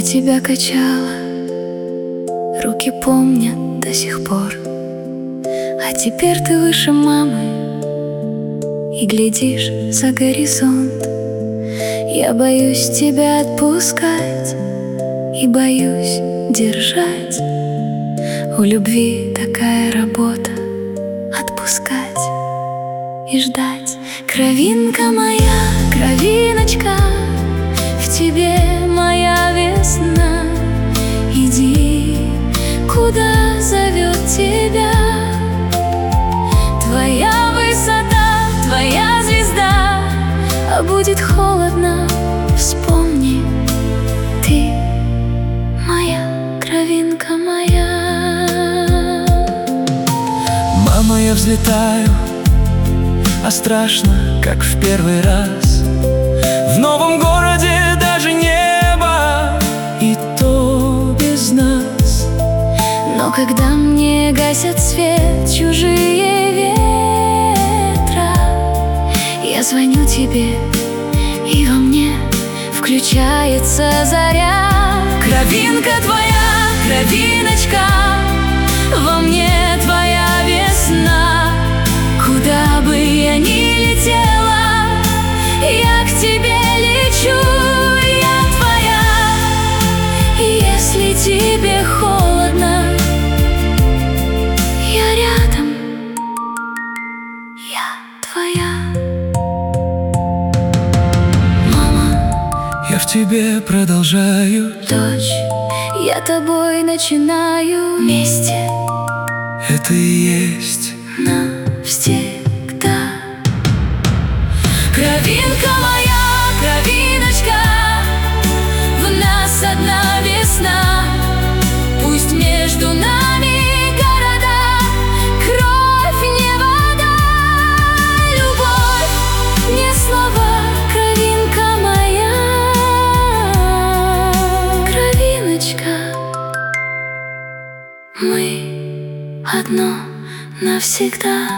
тебя качала, руки помнят до сих пор. А теперь ты выше мамы и глядишь за горизонт. Я боюсь тебя отпускать и боюсь держать. У любви такая работа — отпускать и ждать. Кровинка моя, кровиночка, в тебе моя весна. Иди, куда зовет тебя твоя высота, твоя звезда. А будет холодно, вспомни, ты моя, кровинка моя. Мама, я взлетаю, а страшно, как в первый раз. В новом городе даже небо, и то без нас. Но когда мне гасят свет чужие ветра, я звоню тебе, и во мне включается заря. Кровинка твоя, кровиночка, во мне твоя весна. Куда бы я ни летела, я к тебе лечу. Я твоя, и если тебе холодно, я рядом, я твоя. Мама, Я в тебе продолжаю. дочь, я тобой начинаю. Вместе Это и есть навсегда. Кровинка моя, кровиночка, в нас одна весна. Пусть между нами города, кровь не вода. Любовь не слова, кровинка моя. Кровиночка, мы одно навсегда.